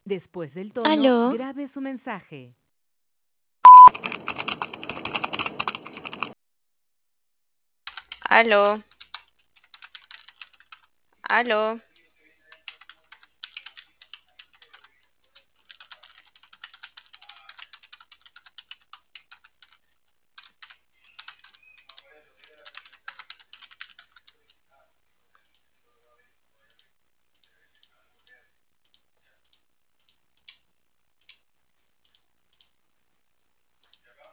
Después del tono, ¿Aló? grabe su mensaje. Aló, aló.